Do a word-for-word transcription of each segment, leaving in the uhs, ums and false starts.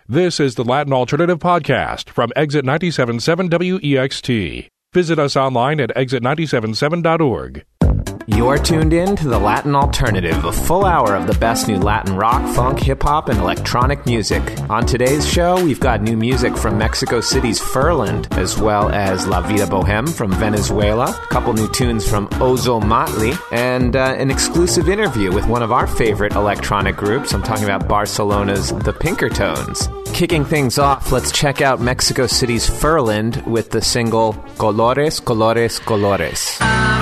This is the Latin Alternative Podcast from Exit ninety-seven point seven W E X T. Visit us online at exit nine seven seven dot org. You're tuned in to the Latin Alternative, a full hour of the best new Latin rock, funk, hip-hop, and electronic music. On today's show, we've got new music from Mexico City's Furland, as well as La Vida Boheme from Venezuela, a couple new tunes from Ozo Motley, and uh, an exclusive interview with one of our favorite electronic groups. I'm talking about Barcelona's The Pinkertones. Kicking things off, let's check out Mexico City's Furland with the single Colores, Colores, Colores.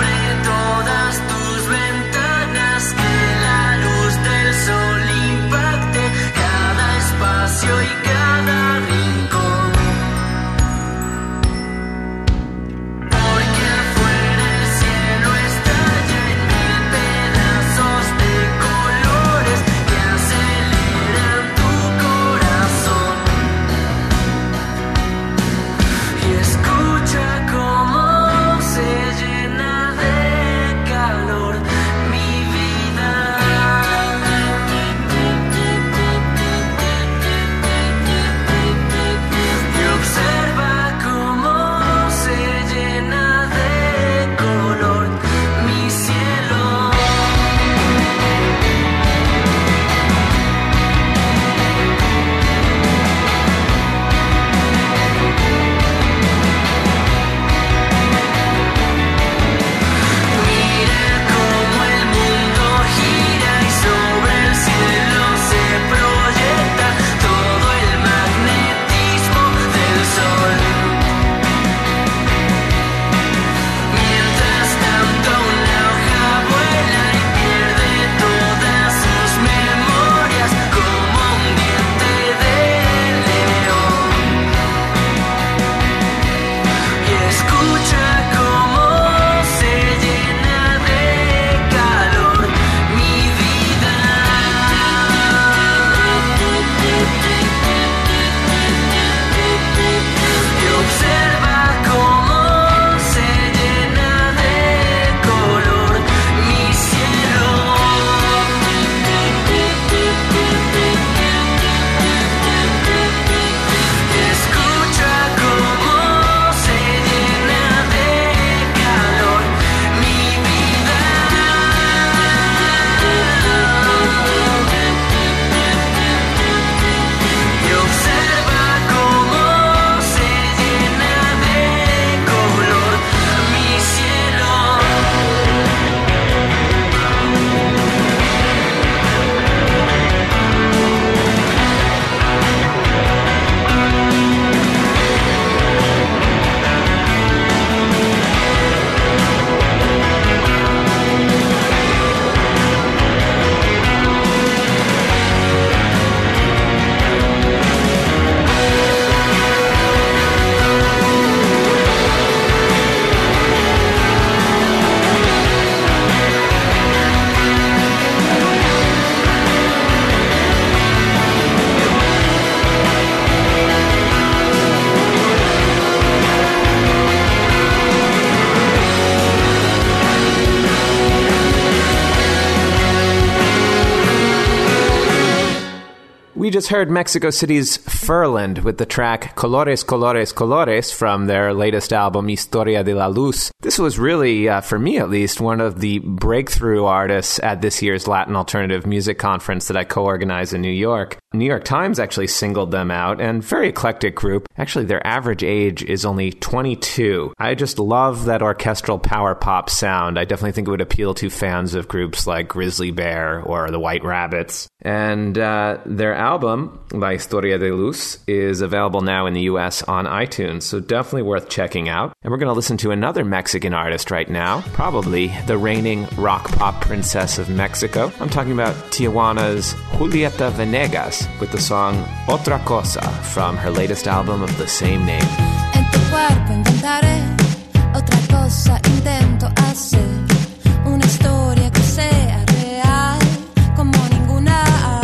We just heard Mexico City's Furland with the track Colores, Colores, Colores from their latest album, Historia de la Luz. This was really, uh, for me at least, one of the breakthrough artists at this year's Latin Alternative Music Conference that I co-organized in New York. New York Times actually singled them out, and very eclectic group. Actually, their average age is only twenty-two. I just love that orchestral power pop sound. I definitely think it would appeal to fans of groups like Grizzly Bear or the White Rabbits. And uh, their album, La Historia de Luz, is available now in the U S on iTunes, so definitely worth checking out. And we're going to listen to another Mexican artist right now, probably the reigning rock pop princess of Mexico. I'm talking about Tijuana's Julieta Venegas with the song Otra Cosa from her latest album of the same name. En tu cuerpo inventaré otra cosa, intento hacer una historia que sea real como ninguna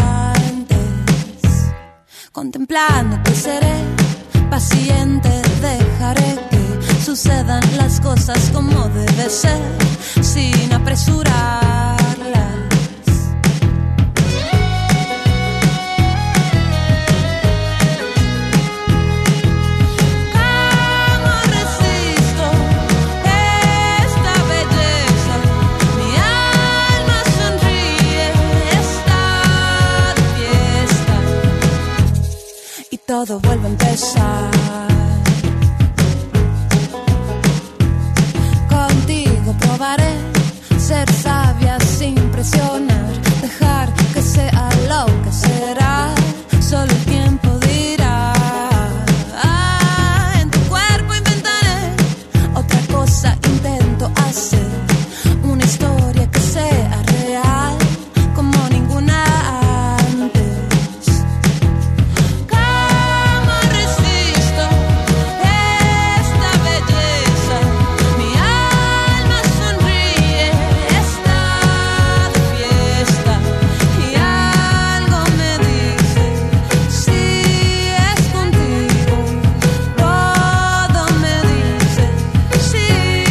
antes. Contemplándote seré paciente, dejaré que sucedan las cosas como debe ser, sin apresurarlas. todo vuelve a empezar. Contigo probaré ser sabia sin presionar, dejar que sea lo que será, solo el tiempo dirá. Ah, en tu cuerpo inventaré otra cosa, intento hacer una historia que sea real como ninguna antes. ¿Cómo resisto esta belleza? Mi alma sonríe, está de fiesta y algo me dice, si es contigo, todo me dice sí.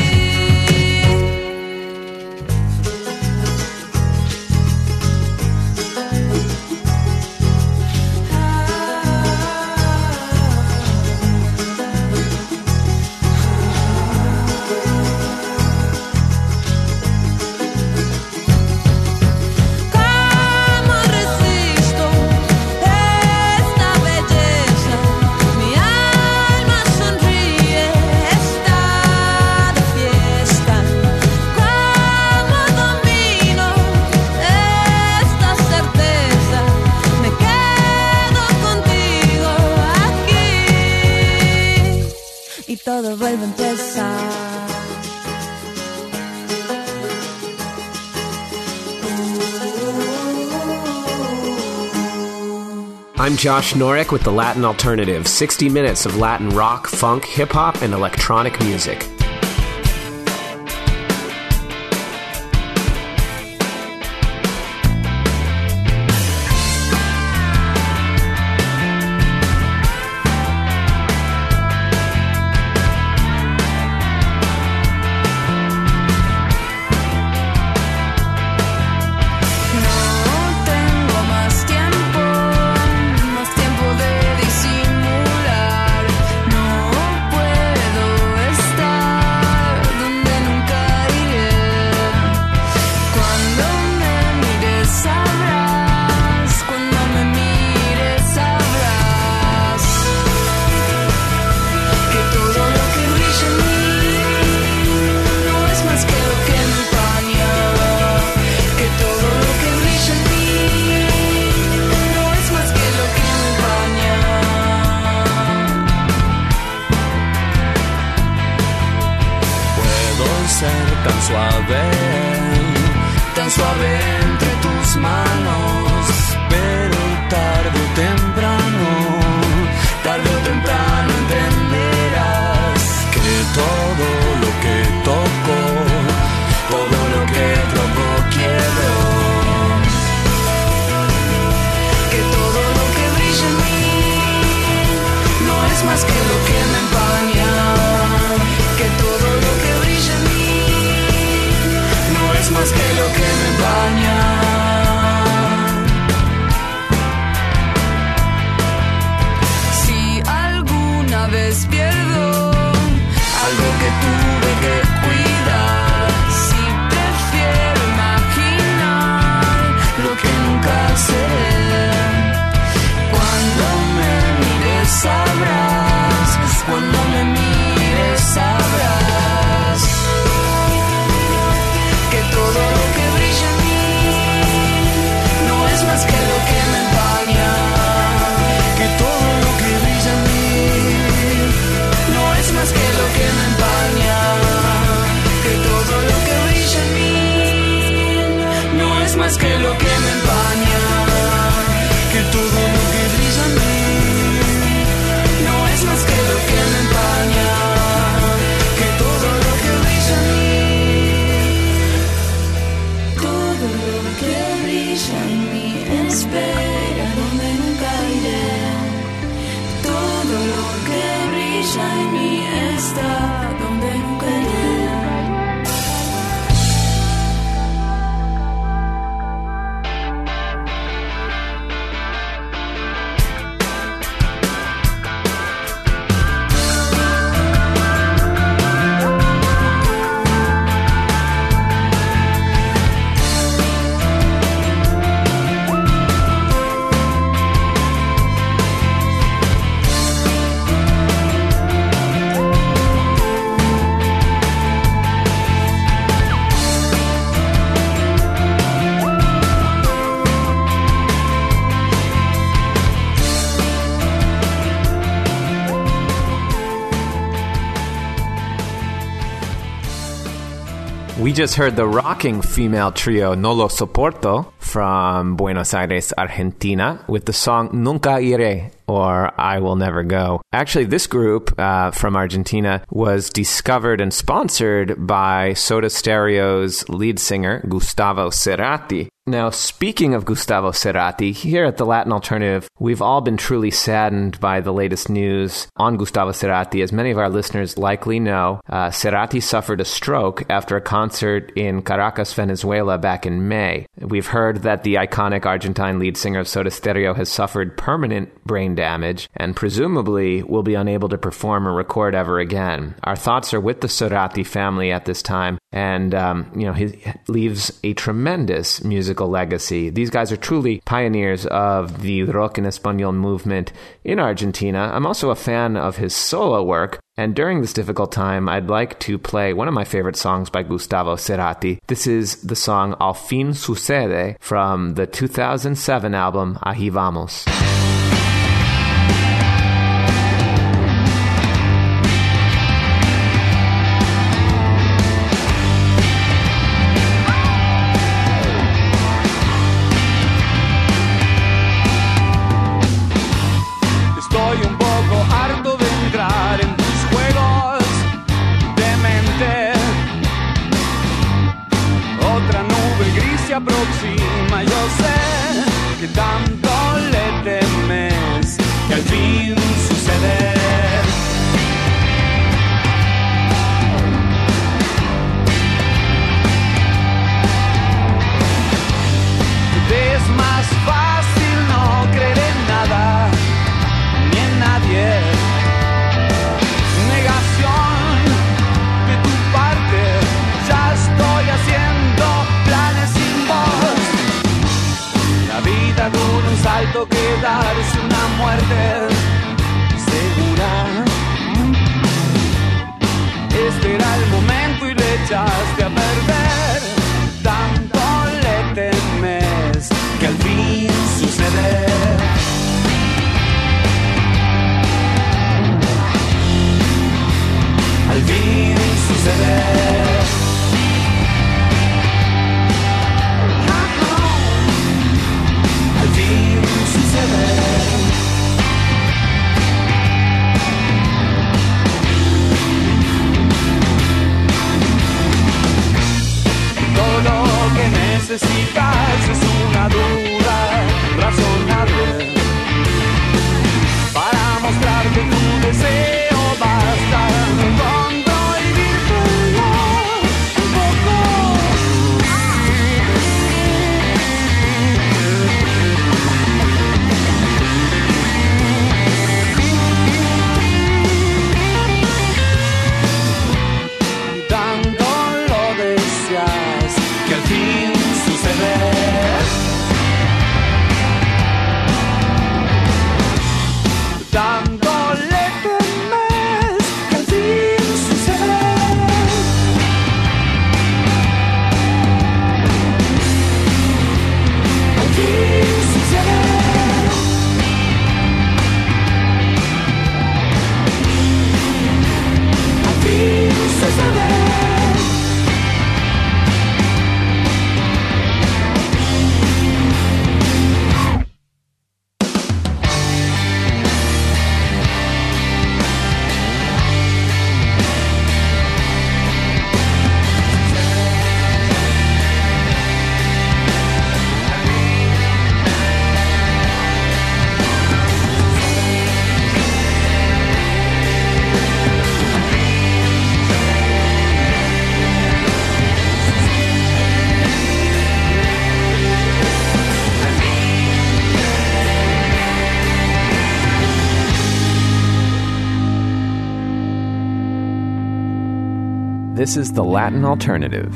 ¿Cómo resisto esta belleza? Mi alma sonríe, está de fiesta. ¿Cómo domino esta certeza? Me quedo contigo aquí y todo vuelve a empezar. I'm Josh Norek with the Latin Alternative, sixty minutes of Latin rock, funk, hip-hop, and electronic music. No tengo más tiempo, más tiempo de disimular. No puedo estar donde nunca iré. Cuando me mires sabrás, cuando me mires sabrás que todo lo que brilla en mí no es más que lo que me empaña. Que todo lo que brilla en mí no es más que lo que me empaña. Puedo ser tan suave, tan suave entre tus manos, pero tarde o temprano, tarde o temprano entenderás que todo lo que toco, todo lo que toco quiero. Que todo lo que brilla en mí no es más que lo que me empaña. Que todo lo que brilla en mí no es más que lo que me empaña. Si alguna vez pierdo algo que tuve que cuidar, si prefiero imaginar lo que nunca seré, cuando me mires sabrás, cuando me mires sabrás que todo lo que brilla en mí no es más que lo que me empaña. Que todo lo que brilla en mí no es más que lo que me empaña. Que todo lo que brilla en mí no es más que lo que me empaña. Que todo lo que brilla en mí No es más que lo que me empaña. Que todo lo que brilla en mí, todo lo que brilla en mí espera donde nunca iré. Todo lo que brilla en mí está donde nunca iré. We just heard the rocking female trio No Lo Soporto from Buenos Aires, Argentina, with the song Nunca Iré, or I Will Never Go. Actually, this group uh, from Argentina was discovered and sponsored by Soda Stereo's lead singer, Gustavo Cerati. Now, speaking of Gustavo Cerati, here at the Latin Alternative, we've all been truly saddened by the latest news on Gustavo Cerati. As many of our listeners likely know, uh, Cerati suffered a stroke after a concert in Caracas, Venezuela back in May. We've heard that the iconic Argentine lead singer of Soda Stereo has suffered permanent brain damage and presumably will be unable to perform or record ever again. Our thoughts are with the Cerati family at this time, and um, you know, he leaves a tremendous musical legacy. These guys are truly pioneers of the rock en español movement in Argentina. I'm also a fan of his solo work, and during this difficult time, I'd like to play one of my favorite songs by Gustavo Cerati. This is the song Al Fin Sucede from the two thousand seven album Ahí Vamos. Aproxima, yo sé que tanto le temes que al fin sucede. Te es más fácil no creer en nada ni en nadie. Negación de tu parte, ya estoy haciendo planes sin vos. La vida dura un salto que darse una muerte segura. Este era el momento y le echaste a perder. Tanto le temes que al fin sucede. Al fin sucede. Todo lo que necesitas es una duda razonable para mostrarte tu deseo. Basta con prohibírtelo un poco. Tanto lo deseas que al fin sucede. Tanto le temes que al fin sucede. Al fin sucede. Al fin sucede. This is the Latin Alternative.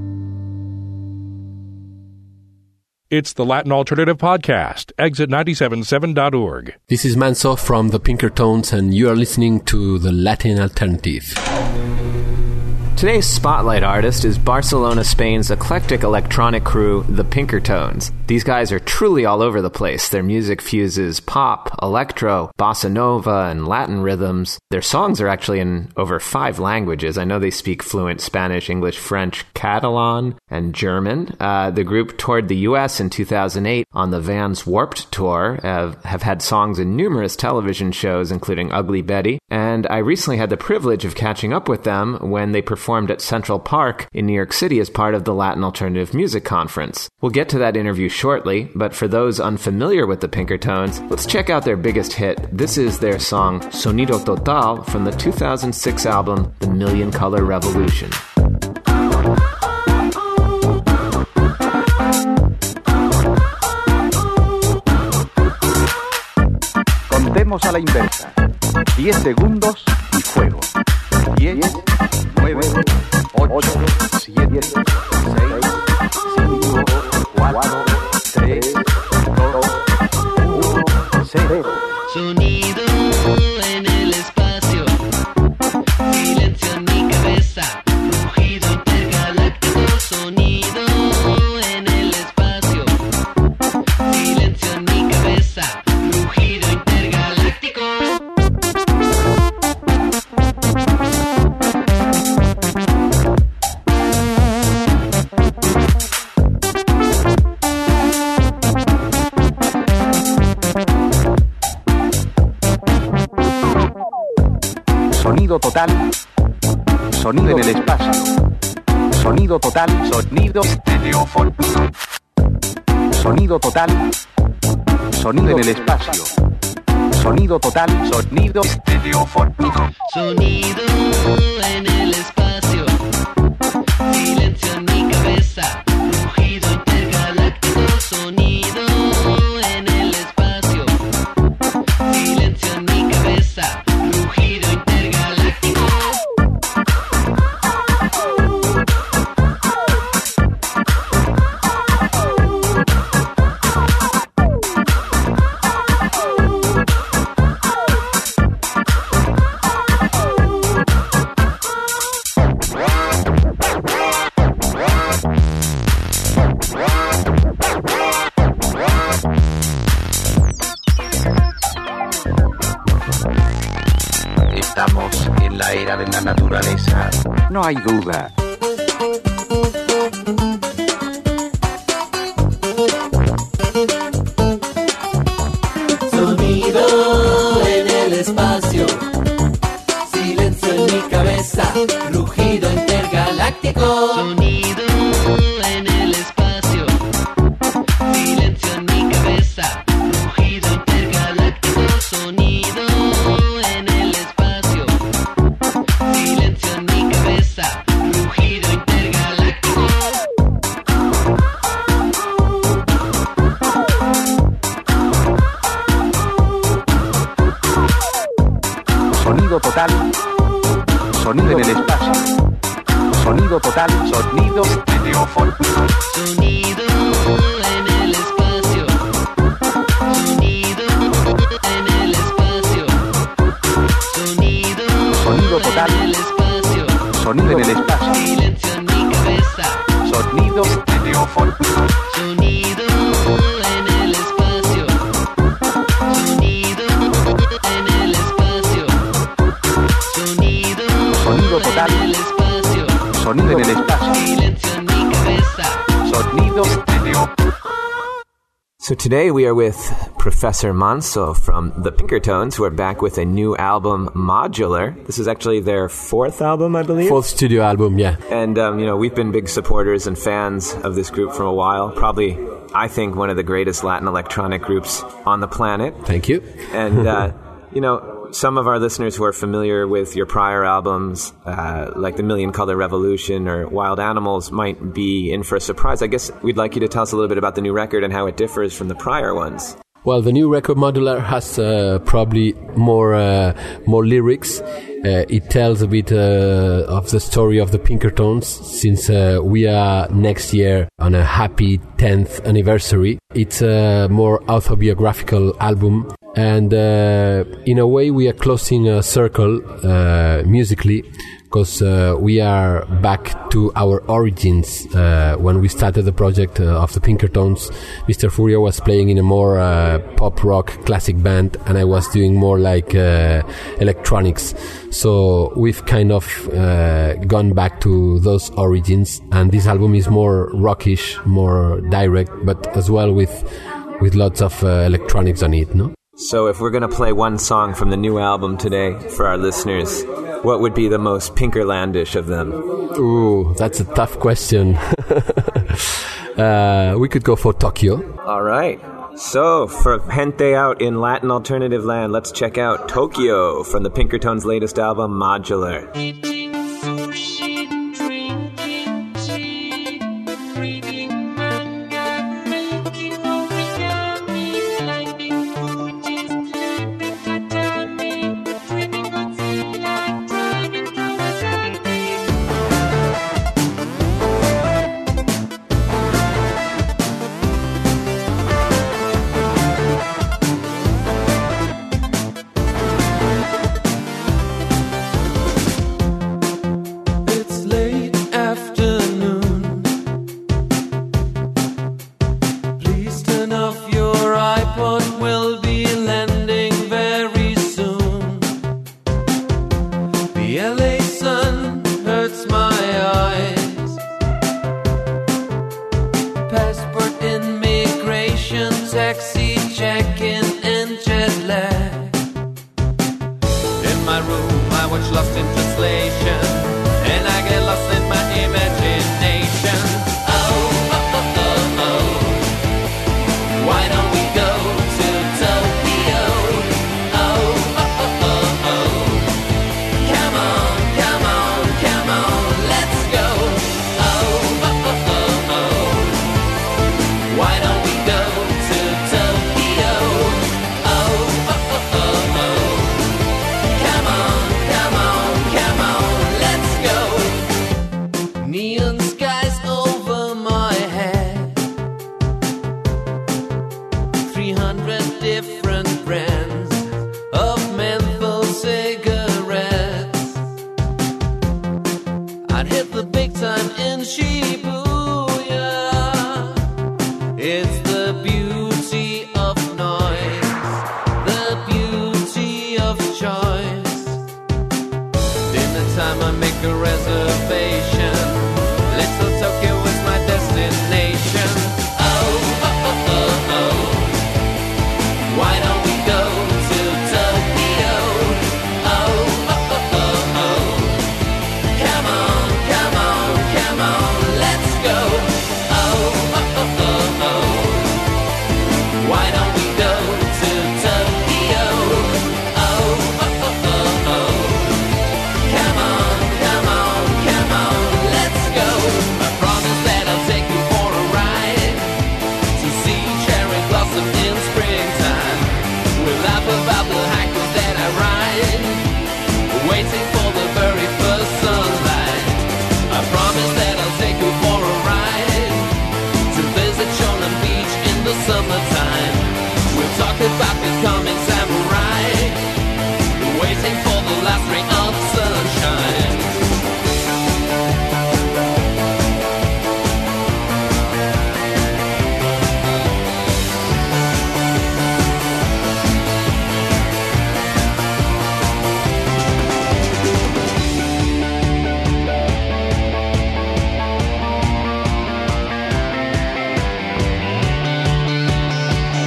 It's the Latin Alternative Podcast, exit nine seven seven dot org. This is Manso from the Pinkertones, and you are listening to the Latin Alternative. Today's spotlight artist is Barcelona, Spain's eclectic electronic crew, the Pinkertones. These guys are truly all over the place. Their music fuses pop, electro, bossa nova, and Latin rhythms. Their songs are actually in over five languages. I know they speak fluent Spanish, English, French, Catalan, and German. Uh, the group toured the U S in two thousand eight on the Vans Warped Tour, have, have had songs in numerous television shows, including Ugly Betty, and I recently had the privilege of catching up with them when they performed at Central Park in New York City as part of the Latin Alternative Music Conference. We'll get to that interview shortly, but for those unfamiliar with the Pinkertones, let's check out their biggest hit. This is their song Sonido Total from the two thousand six album The Million Color Revolution. Contemos a la inversa. diez segundos y fuego. diez, nueve, ocho, siete, seis, cinco, cuatro, tres, dos, uno, cero. Sonido en el espacio, silencio en mi cabeza, rugido intergaláctico. Sonido en el espacio, silencio en mi cabeza, rugido intergaláctico. Sonido total, sonido en el espacio, sonido total, sonido estereofónico, sonido total, sonido en el espacio, sonido total, sonido estereofónico, Sonido en el espacio, silencio en mi cabeza, rugido intergaláctico. Sonido en el espacio, silencio en mi cabeza, rugido intergaláctico. Estamos en la era de la naturaleza, no hay duda. Sonido en el espacio, silencio en mi cabeza, rugido intergaláctico. Sonido en el espacio, silencio en mi cabeza, rugido intergaláctico. Sonido en el espacio, silencio en mi cabeza, rugido intergaláctico. Sonido total, sonido en el espacio, sonido total, sonido estereofónico, Sonido en el espacio, sonido en el espacio, sonido sonido total, en el espacio, sonido en el espacio, silencio en mi cabeza, sonido estereofónico, sonido en el espacio, sonido en el espacio, sonido Sonido total. en el espacio, sonido en el espacio, silencio en mi cabeza. sonido estereofónico. So today we are with Professor Manso from the Pinkertones, who are back with a new album, Modular. This is actually their fourth album, I believe. Fourth studio album, yeah. And, um, you know, we've been big supporters and fans of this group for a while. Probably, I think, one of the greatest Latin electronic groups on the planet. Thank you. And, uh, you know, some of our listeners who are familiar with your prior albums, uh, like The Million Color Revolution or Wild Animals, might be in for a surprise. I guess we'd like you to tell us a little bit about the new record and how it differs from the prior ones. Well, the new record Modular has uh, probably more uh, more lyrics. Uh, it tells a bit uh, of the story of the Pinkertones, since uh, we are next year on a happy tenth anniversary. It's a more autobiographical album, and uh, in a way we are closing a circle uh, musically because uh, we are back to our origins. Uh, when we started the project uh, of the Pinkertons, Mister Furia was playing in a more uh, pop rock classic band, and I was doing more like uh, electronics. So we've kind of uh, gone back to those origins, and this album is more rockish, more direct, but as well with with lots of uh, electronics on it, no? So if we're going to play one song from the new album today for our listeners, what would be the most Pinkerlandish of them? Ooh, that's a tough question. uh, we could go for Tokyo. All right. So, for gente out in Latin alternative land, let's check out Tokyo from the Pinkertons' latest album, Modular.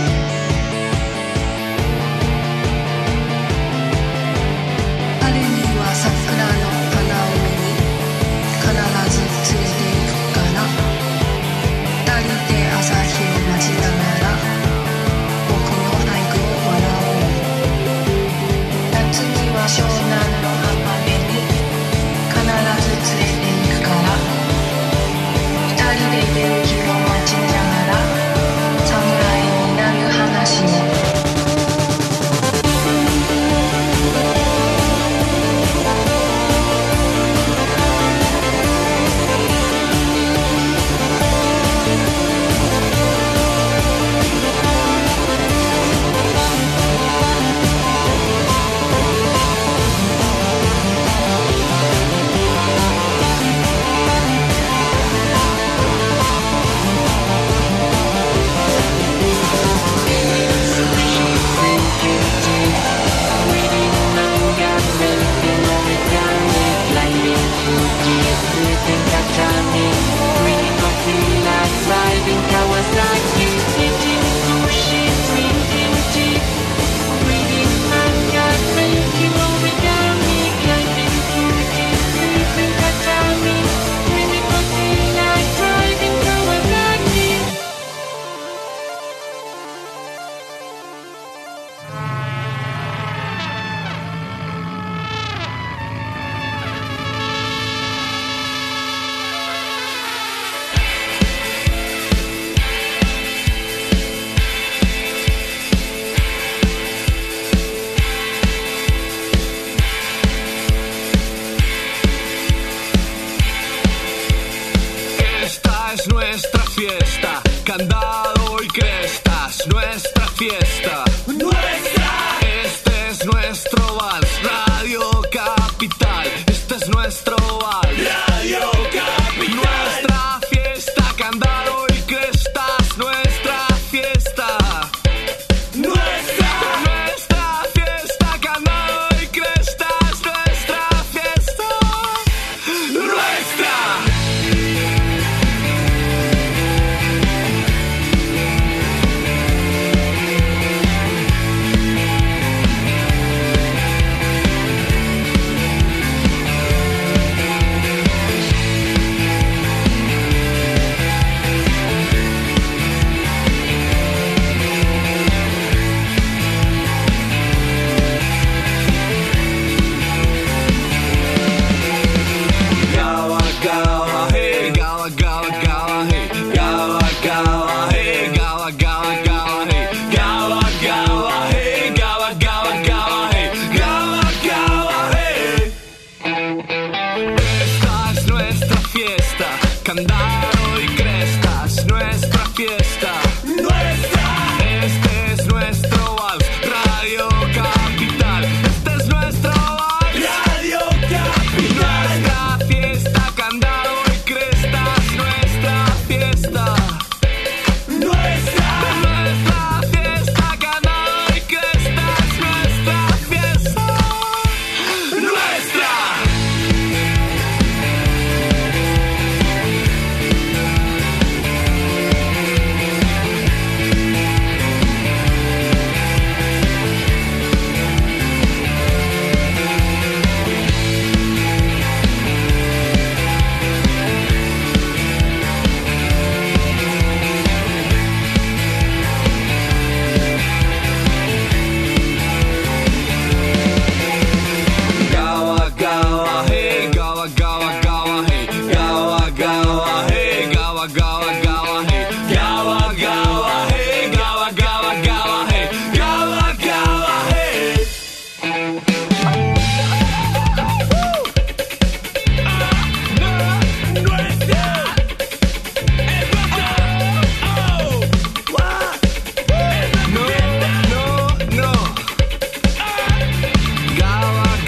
Allumé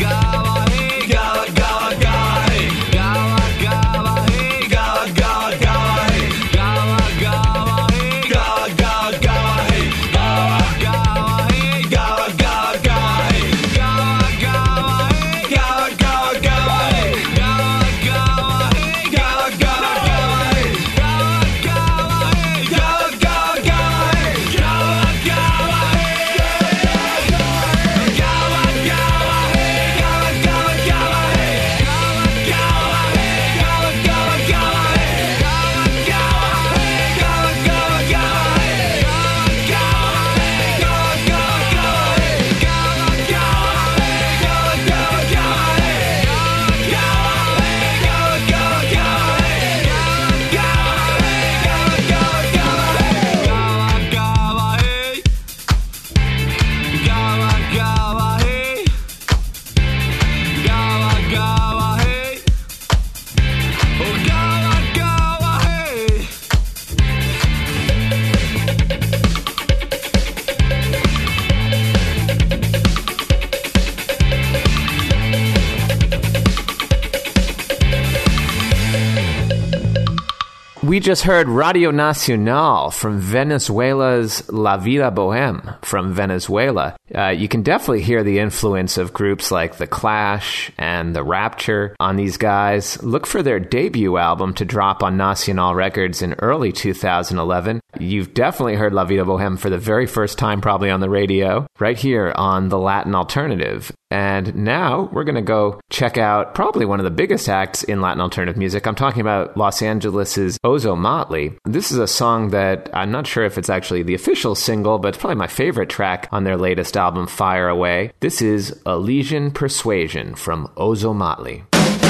We just heard Radio Nacional from Venezuela's La Vida Boheme from Venezuela. Uh, you can definitely hear the influence of groups like The Clash and The Rapture on these guys. Look for their debut album to drop on Nacional Records in early two thousand eleven. You've definitely heard La Vida Boheme for the very first time probably on the radio, right here on The Latin Alternative. And now we're going to go check out probably one of the biggest acts in Latin alternative music. I'm talking about Los Angeles' Ozomatli. This is a song that I'm not sure if it's actually the official single, but it's probably my favorite track on their latest album, Fire Away. This is Elysian Persuasion from Ozomatli.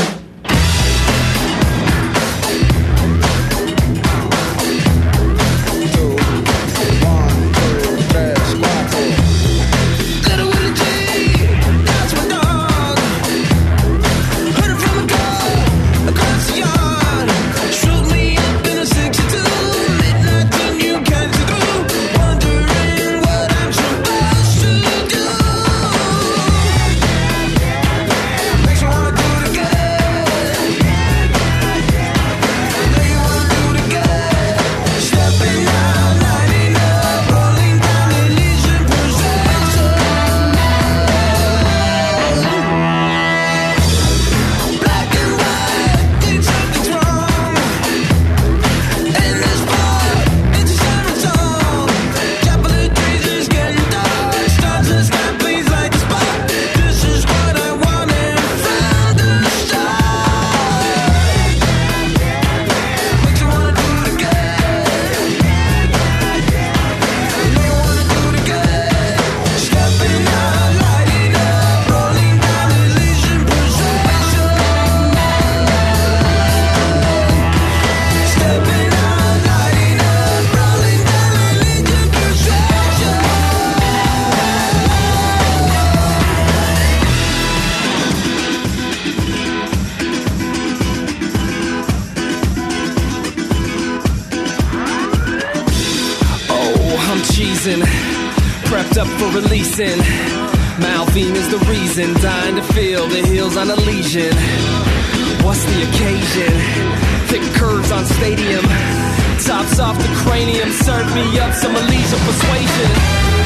Prepped up for releasing. Malvine is the reason. Dying to feel the heels on a lesion. What's the occasion? Thick curves on stadium. Tops off the cranium. Serve me up some Elysian persuasion.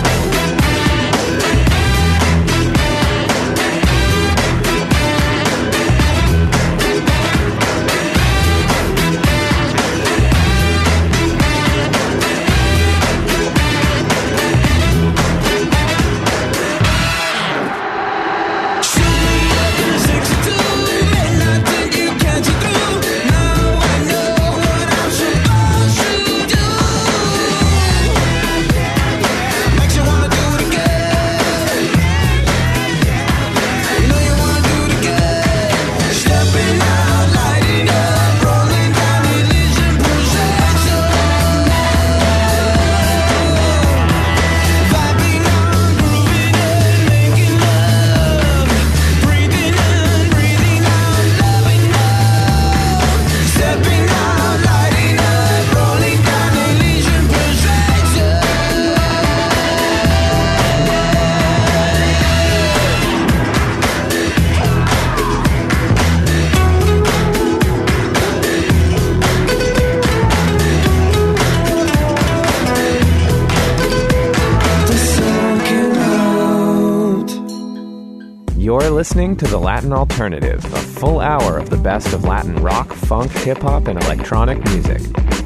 Makes you wanna do You're listening to The Latin Alternative, a full hour of the best of Latin rock, funk, hip-hop, and electronic music.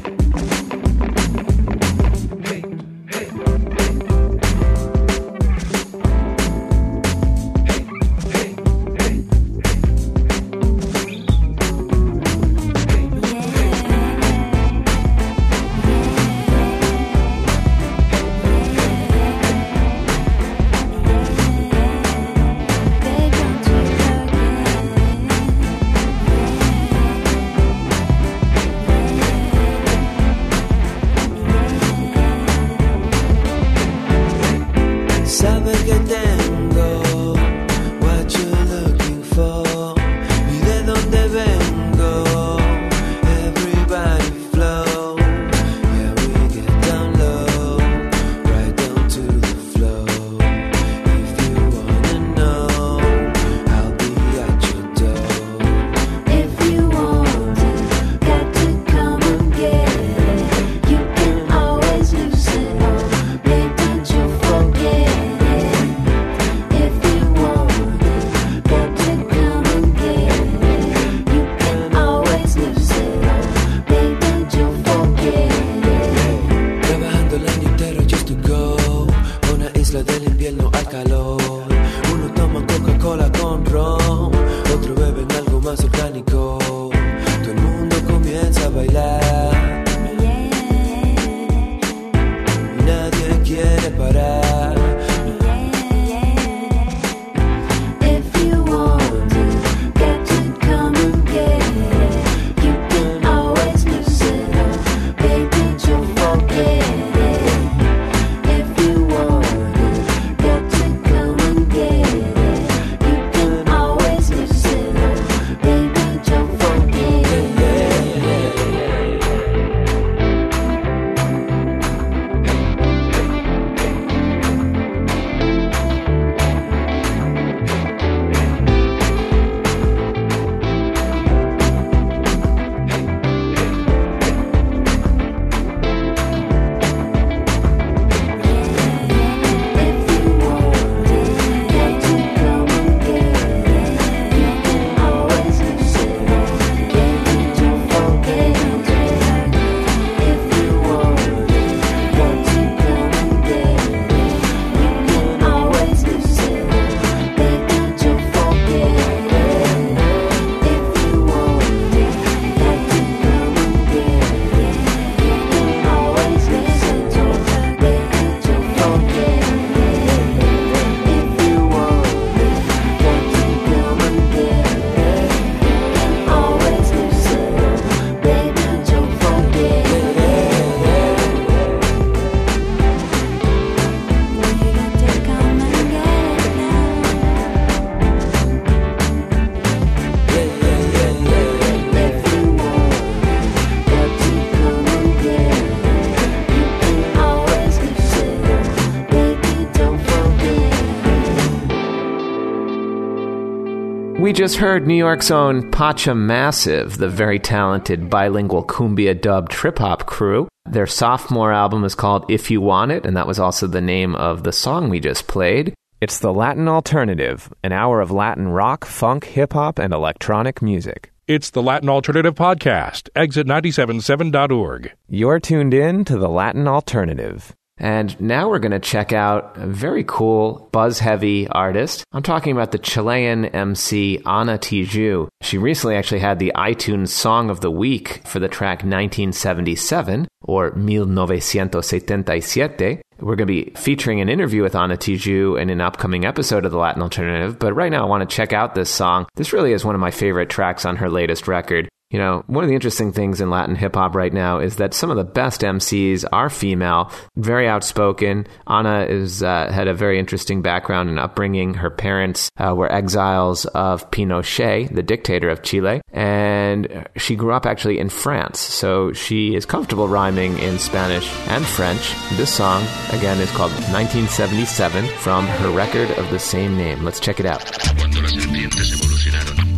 We just heard New York's own Pacha Massive, the very talented bilingual cumbia-dubbed trip-hop crew. Their sophomore album is called If You Want It, and that was also the name of the song we just played. It's the Latin Alternative, an hour of Latin rock, funk, hip-hop, and electronic music. It's the Latin Alternative Podcast, exit nine seven seven dot org. You're tuned in to the Latin Alternative. And now we're going to check out a very cool, buzz-heavy artist. I'm talking about the Chilean M C Ana Tijoux. She recently actually had the iTunes Song of the Week for the track nineteen seventy-seven, or mil novecientos setenta y siete. We're going to be featuring an interview with Ana Tijoux in an upcoming episode of The Latin Alternative, but right now I want to check out this song. This really is one of my favorite tracks on her latest record. You know, one of the interesting things in Latin hip-hop right now is that some of the best M Cs are female, very outspoken. Ana is, uh, had a very interesting background and upbringing. Her parents uh, were exiles of Pinochet, the dictator of Chile, and she grew up actually in France, so she is comfortable rhyming in Spanish and French. This song, again, is called nineteen seventy-seven from her record of the same name. Let's check it out. Cuando las serpientes evolucionaron,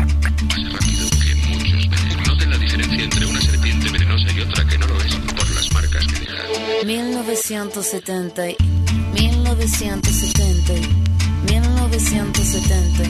entre una serpiente venenosa y otra que no lo es por las marcas que deja. mil novecientos setenta, mil novecientos setenta, mil novecientos setenta.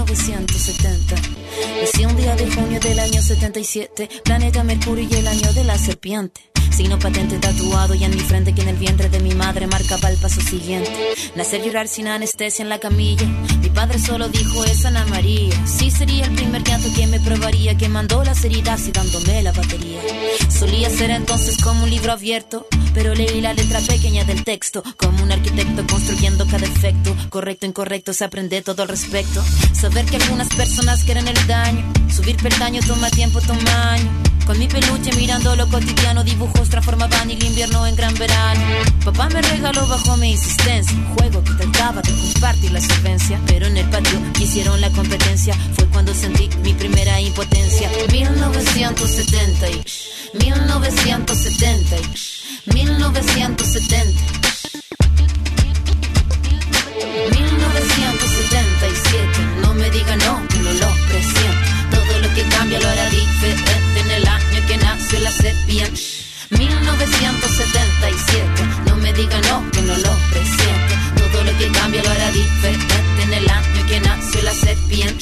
novecientos setenta. Nací un día de junio del año setenta y siete, planeta Mercurio y el año de la serpiente. Signo patente tatuado y en mi frente que en el vientre de mi madre marcaba el paso siguiente. Nacer, llorar sin anestesia en la camilla. Mi padre solo dijo esa Ana María. Sí sería el primer llanto que me probaría, que mandó las heridas y dándome la batería. Solía ser entonces como un libro abierto, pero leí la letra pequeña del texto, como un arquitecto construyendo cada efecto. Correcto, incorrecto, se aprende todo al respecto. Saber que algunas personas quieren el daño, subir peldaño toma tiempo, toma año. Con mi peluche mirando lo cotidiano, dibujos transformaban el invierno en gran verano. Papá me regaló bajo mi insistencia un juego que trataba de compartir la solvencia, pero en el patio hicieron la competencia. Fue cuando sentí mi primera impotencia. mil novecientos setenta y mil novecientos setenta y mil novecientos setenta mil novecientos setenta y siete. No me diga no, no lo presiento. Todo lo que cambia lo hará diferente en el año que nació la serpiente. mil novecientos setenta y siete. No me diga no, que no lo presiento. Todo lo que cambia lo hará diferente en el año que nació la serpiente.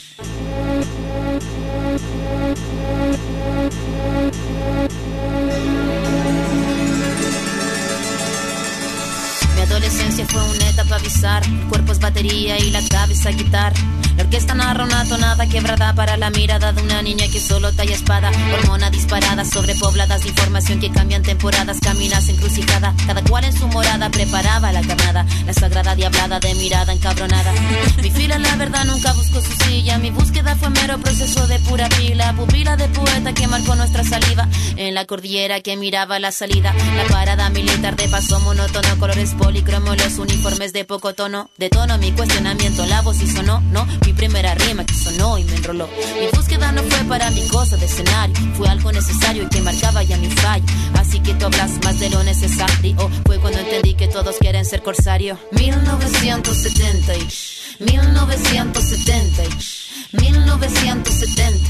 Mi adolescencia fue una etapa bizarra. El cuerpo es batería y la cabeza guitarra. La orquesta narra una tonada quebrada para la mirada de una niña que solo talla espada. Hormona disparada, sobrepobladas de información que cambian temporadas. Caminas encrucijada, cada cual en su morada preparaba la carnada. La sagrada diablada de mirada encabronada. Mi fila la verdad nunca buscó su silla. Mi búsqueda fue mero proceso de pura pila. Pupila de poeta que marcó nuestra saliva. En la cordillera que miraba la salida. La parada militar de paso monótono. Colores policromos, los uniformes de poco tono. De tono mi cuestionamiento, la voz y sonó, no. Mi primera rima que sonó y me enroló. Mi búsqueda no fue para mi cosa de escenario, fue algo necesario y que marcaba ya mi fallo. Así que tú hablas más de lo necesario. Fue cuando entendí que todos quieren ser corsario. mil novecientos setenta y mil novecientos setenta y mil novecientos setenta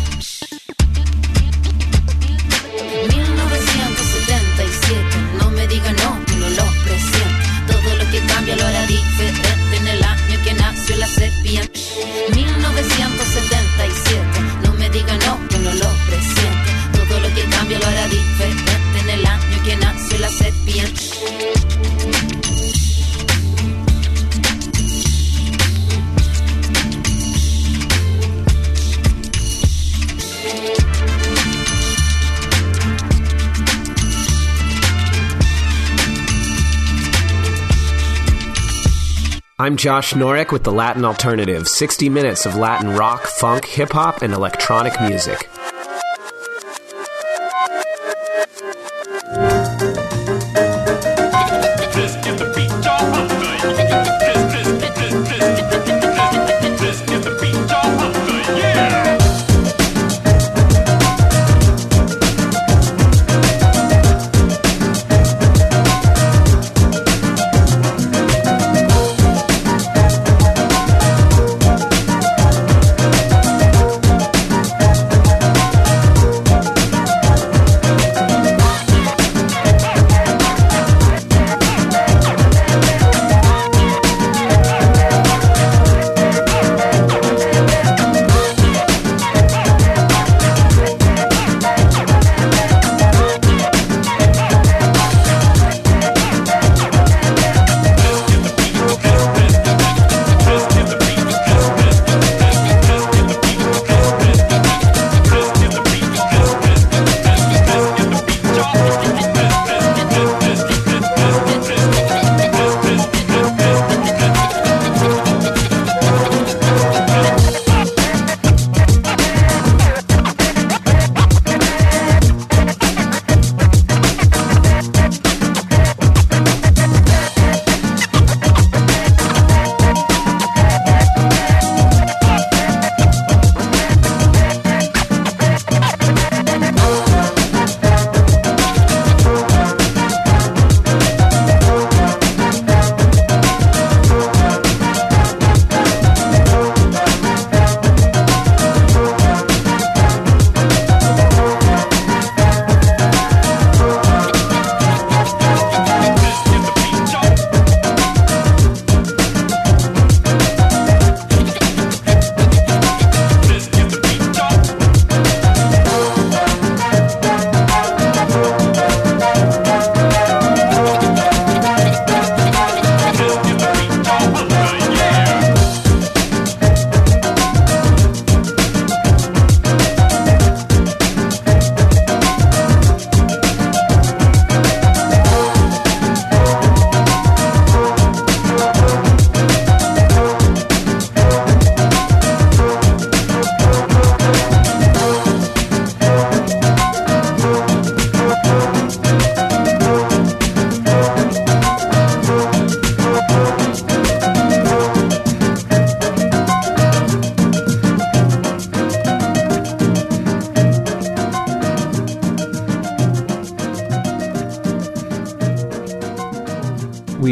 mil novecientos setenta y siete. No me diga no, que no lo presiento. Todo lo que cambia lo hará diferente en el año que nació la serpiente. mil novecientos setenta y siete. No me diga no, que no lo presiento. Todo lo que cambia lo hará diferente en el año que nació la serpiente. I'm Josh Norek with the Latin Alternative, sixty minutes of Latin rock, funk, hip-hop, and electronic music.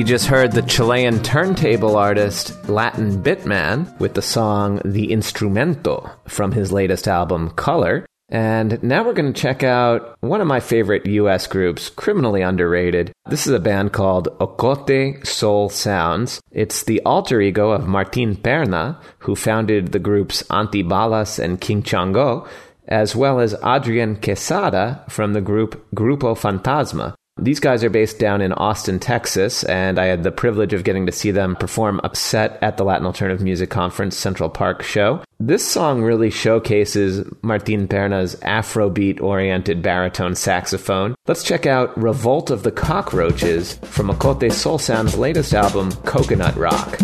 We just heard the Chilean turntable artist Latin Bitman with the song The Instrumento from his latest album, Color. And now we're going to check out one of my favorite U S groups, criminally underrated. This is a band called Ocote Soul Sounds. It's the alter ego of Martin Perna, who founded the groups Antibalas and King Chango, as well as Adrian Quesada from the group Grupo Fantasma. These guys are based down in Austin, Texas, and I had the privilege of getting to see them perform a set at the Latin Alternative Music Conference Central Park show. This song really showcases Martin Perna's Afrobeat-oriented baritone saxophone. Let's check out Revolt of the Cockroaches from Ocote Soul Sound's latest album, Coconut Rock.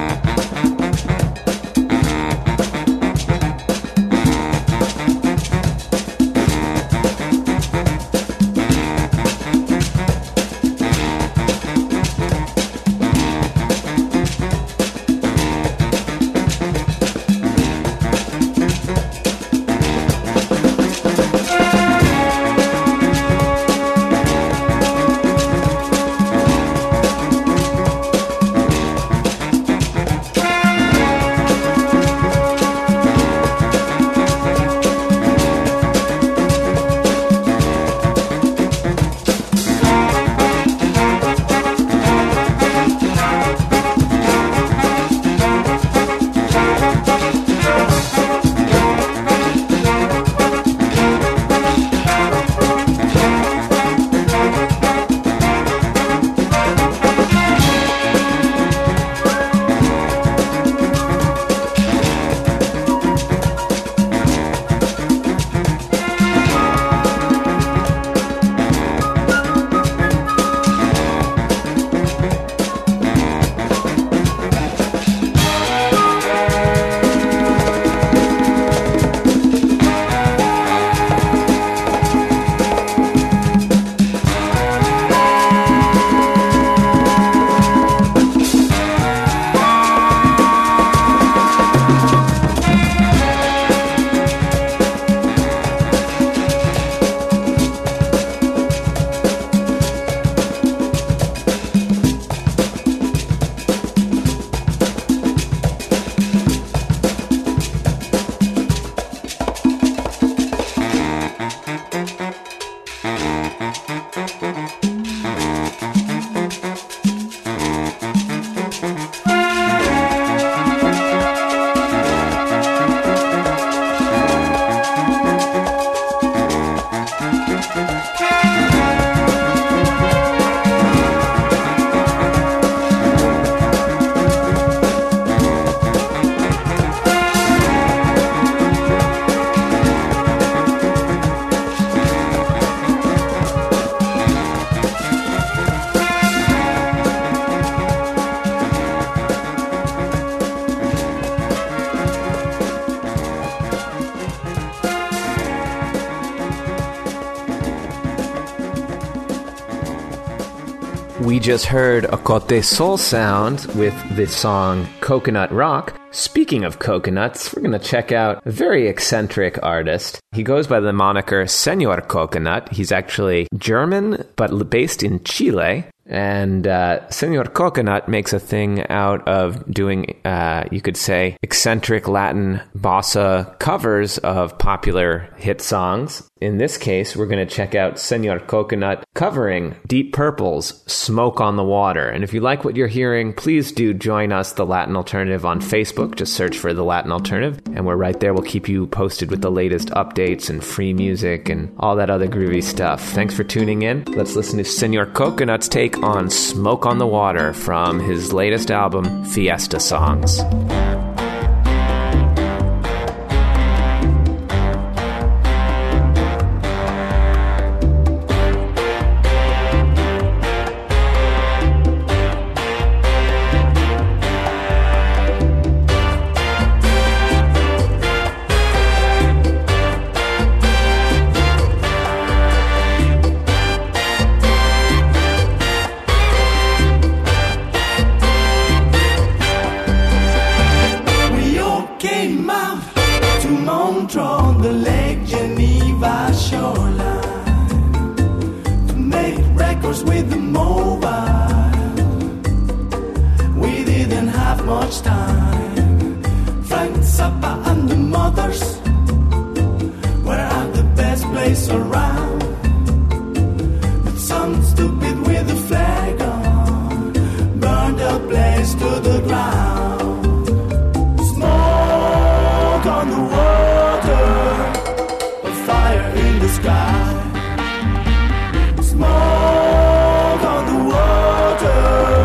We just heard Ocote Soul Sound with the song Coconut Rock. Speaking of coconuts, we're going to check out a very eccentric artist. He goes by the moniker Senor Coconut. He's actually German, but based in Chile. And uh, Senor Coconut makes a thing out of doing, uh, you could say, eccentric Latin bossa covers of popular hit songs. In this case, we're going to check out Senor Coconut covering Deep Purple's Smoke on the Water. And if you like what you're hearing, please do join us, The Latin Alternative, on Facebook. Just search for The Latin Alternative, and we're right there. We'll keep you posted with the latest updates and free music and all that other groovy stuff. Thanks for tuning in. Let's listen to Senor Coconut's take on Smoke on the Water from his latest album, Fiesta Songs. With the mobile friends and your mothers were at the best place around. But some stupid with a flag on burned the place to the ground. Smoke on the water, a fire in the sky. Smoke on the water.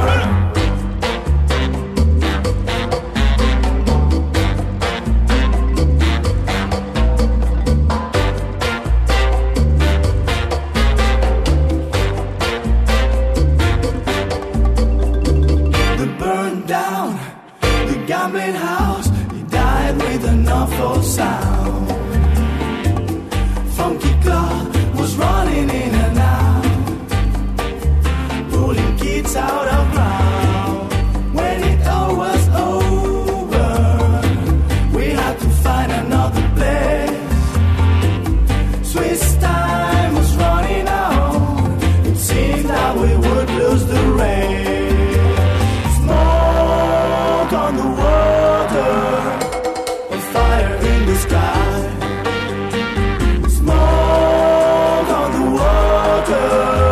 Gambling house, he died with an awful sound. Funky Claude was running in and out, pulling kids out of ground. When it all was over, we had to find another place. Swiss time was running out, it seemed that we would lose the race. On the water, a fire in the sky. Smoke on the water.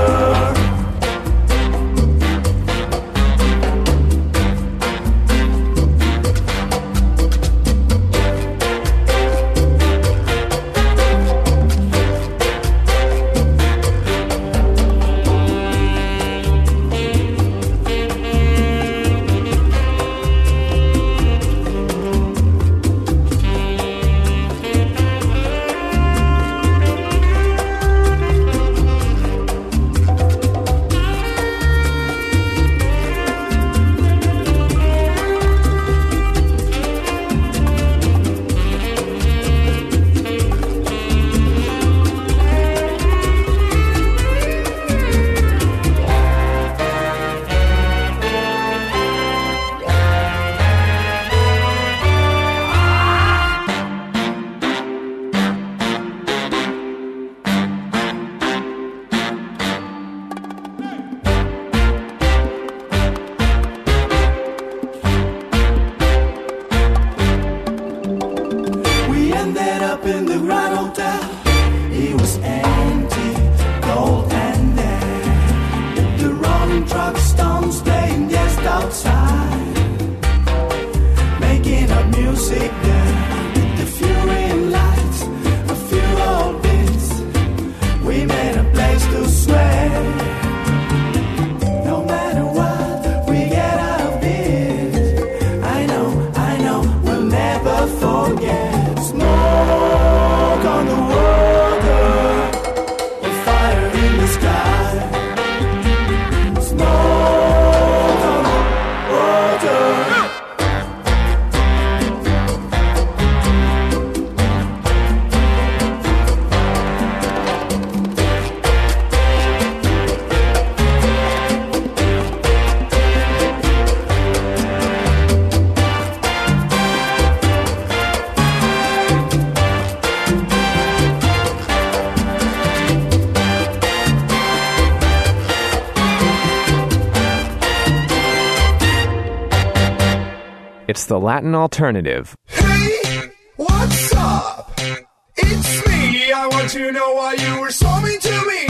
It's the Latin alternative. Hey, what's up? It's me. I want to know why you were so mean to me.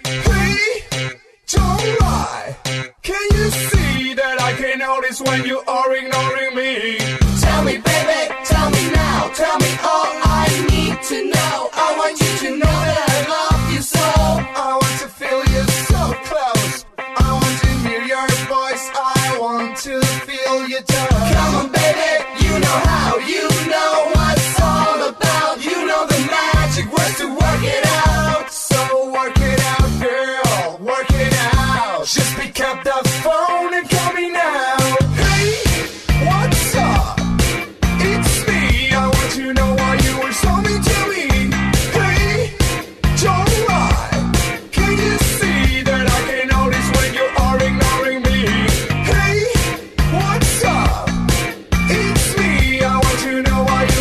Hey, don't lie. Can you see that I can notice when you are ignoring me? Tell me, baby, tell me now. Tell me all I need to know. I want you to know that I love you so. I want to feel you so close. I want to hear your voice. I want to feel your touch. Come on, baby, you know how. You know what it's all about. You know the magic words to work it out. So work it out, girl. Work it out. Just pick up the phone and call me now. Hey, what's up? It's me. I want to know why you were so mean to me. Hey, don't lie. Can you see that I can notice when you are ignoring me? Hey, what's up? It's me. I want to know why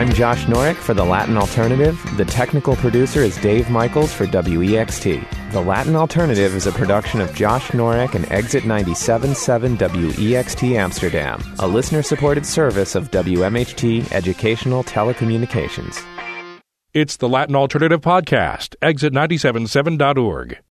I'm Josh Norick for The Latin Alternative. The technical producer is Dave Michaels for W E X T. The Latin Alternative is a production of Josh Norick and Exit ninety-seven point seven W E X T Amsterdam, a listener-supported service of W M H T Educational Telecommunications. It's the Latin Alternative Podcast, exit nine seven seven dot org.